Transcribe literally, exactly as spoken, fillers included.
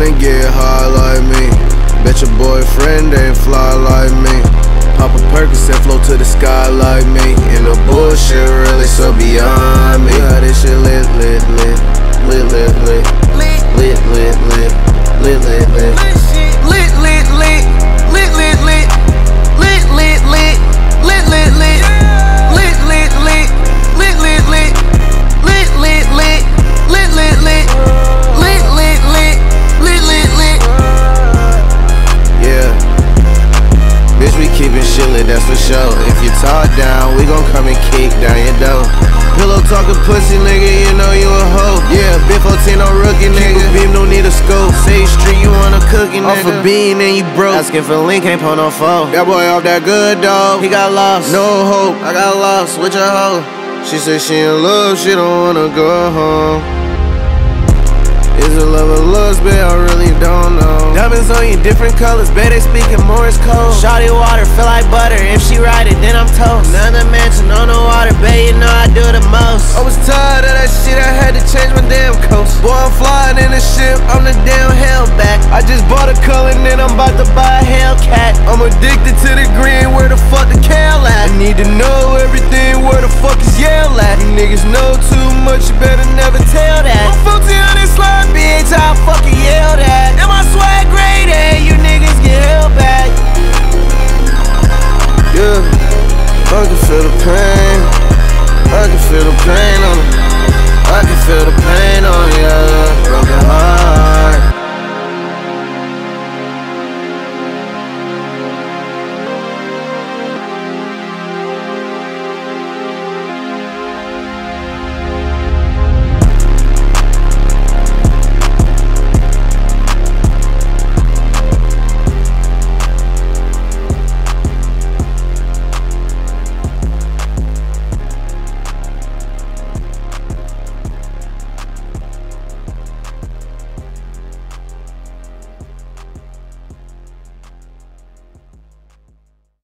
ain't get high like me. Bet your boyfriend ain't fly like me. Pop a Percocet, float to the sky like me. And the bullshit really so beyond me. Yeah, this shit lit, lit, lit. Lit, lit, lit. Lit, lit, lit, lit. Lit, lit, lit. Lit, lit, lit. Lit, lit, lit. Lit, lit, lit. Lit, lit, lit. Lit, lit, lit. Lit, lit, lit. Lit, lit, lit. Lit, lit, lit. Lit, lit, lit. Lit, lit, lit. Yeah. Bitch, we keepin' shit lit, that's for sure. If you talk down, we gon' come and kick down your door. Pillow talkin' pussy, nigga, you know you a hoe. Yeah, Big fourteen, no rookie, nigga. Keep a beam, don't need a scope. Say street, you want a cookie, nigga. Off a bean and you broke. Asking for a link, ain't pull no phone. That boy off that good, dog. He got lost, no hope. I got lost with your hoe. She said she in love, she don't wanna go home. Is it love or lust, babe? I really don't know. Diamonds on you, different colors, babe, they speaking Morse code. Shawty water, feel like butter, if she ride it, then I'm toast. Another mansion on the water, babe, you know I do the most. I was tired of that shit, I had to change my damn coast. Boy, I'm flying in a ship, I'm the damn Hellback. I just bought a color and I'm about to buy a Hellcat. I'm addicted to the green, where the fuck the Cal at? I need to know everything, where the fuck is Yale at? You niggas know too much, you better never tell that. I'm fourteen on this slide, bitch, I fucking yell that. And my swag great, hey, you niggas get held back. Yeah, I can feel the pain. I can feel the pain on it. I can feel the pain on ya. Broken heart.